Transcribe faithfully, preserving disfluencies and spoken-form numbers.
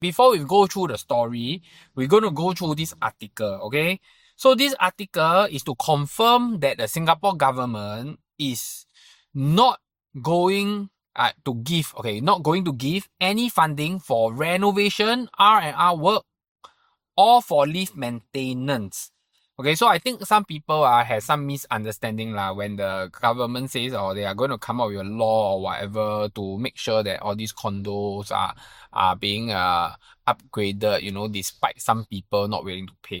before we go through the story, we're going to go through this article, okay? So this article is to confirm that the Singapore government is not going uh, to give, okay, not going to give any funding for renovation, R and R work, or for lift maintenance. Okay, so I think some people uh, have some misunderstanding lah when the government says or oh, they are going to come up with a law or whatever to make sure that all these condos are, are being uh, upgraded, you know, despite some people not willing to pay.